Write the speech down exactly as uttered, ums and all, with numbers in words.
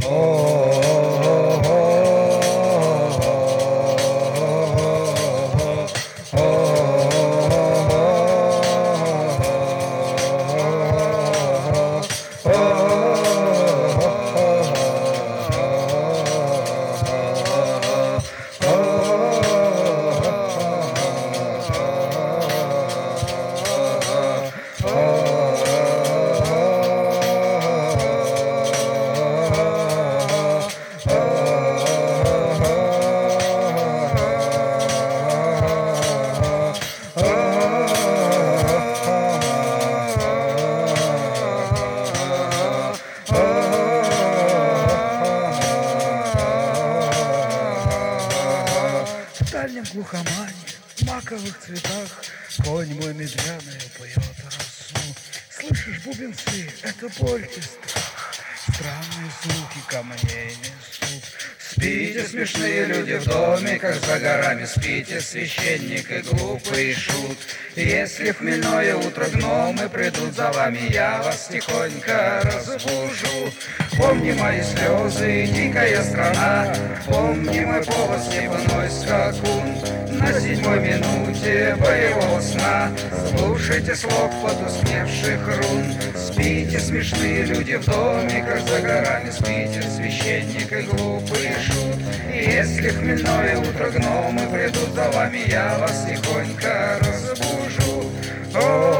В дальнем глухомане, в маковых цветах конь мой медвяный поет росу. Слышишь, бубенцы, это боль и страх, странные звуки камней несут. Спите, смешные люди в домиках за горами, спите, священник и глупый шут. Если в хмельное утро гномы придут за вами, я вас тихонько разбужу. Помни мои слезы, дикая страна, помни мой повод, степной скакун. На седьмой минуте боевого сна слушайте слог потускневших рун. Спите, смешные люди в домиках за горами, спите, священник и глупый шут. Если в хмельное утро гномы придут за вами, я вас тихонько разбужу. О,